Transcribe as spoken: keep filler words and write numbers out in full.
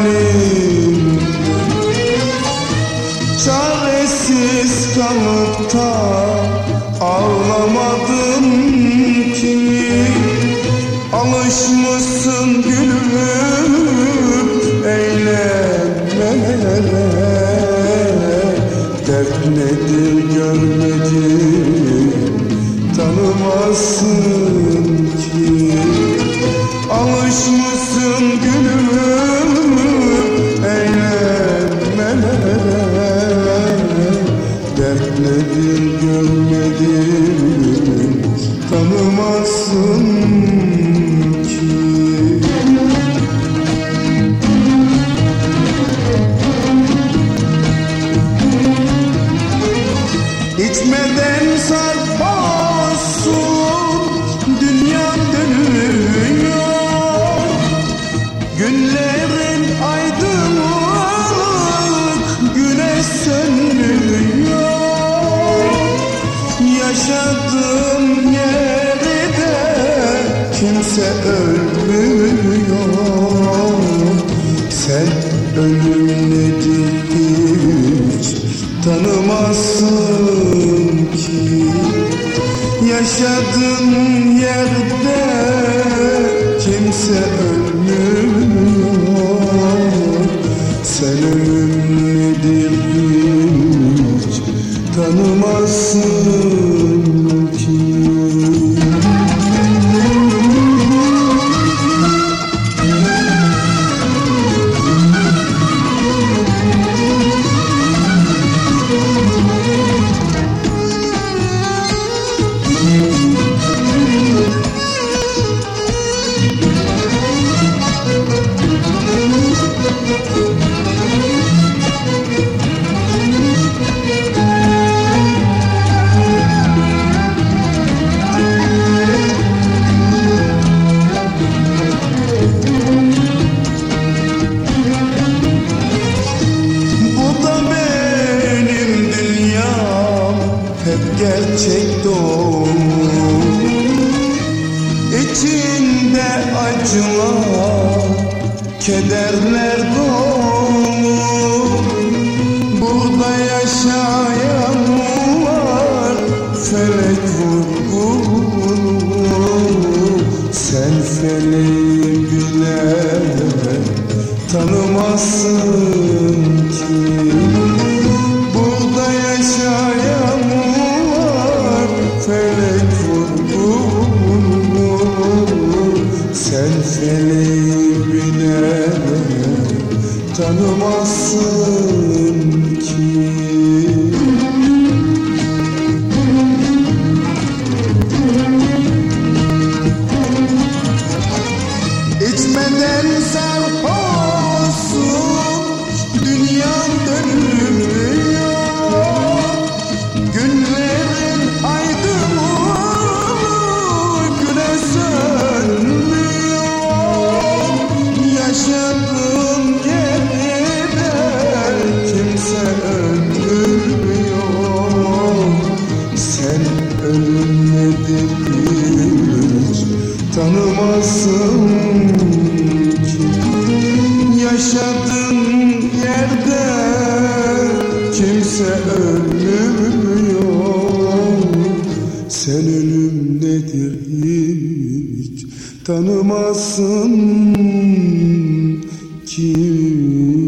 halim, çaresiz kalıp da ağlamadım ki. Alışmışsın gülüp eğlenmelere, dert nedir görmedim, tanımazsın ki. Alışmışsın gülüp eğlenmelere, dert nedir görmedim, tanımazsın ki. İçmeden sarhoşsun, dünya dönüyor. Günlerin aydınlık, güneş sönmüyor. Yaşadığım yerde kimse ölmüyor. Sen ölüm nedir hiç tanımazsın ki. Yaşadığın yerde kimse ölmüyor. Sen ölüm nedir hiç tanımazsın ki. Hep gerçek dolu, içinde acılar, kederler dolu. Burada yaşayanlar felek vurgunu. Sen feleği bile tanımazsın ki. Burada yaşayanlar felek vurgunu. Sen feleği bile tanımazsın ki. İçmeden sarhoşsun, dünyam dönüyor. Günlerin aydınlık, güneş sönmüyor. Yaşadığım yerde kimse ölmüyor. Sen ölüm nedir hiç tanımazsın ki. Yaşadığın yerde kimse ölmüyor. Sen ölüm nedir hiç tanımazsın ki.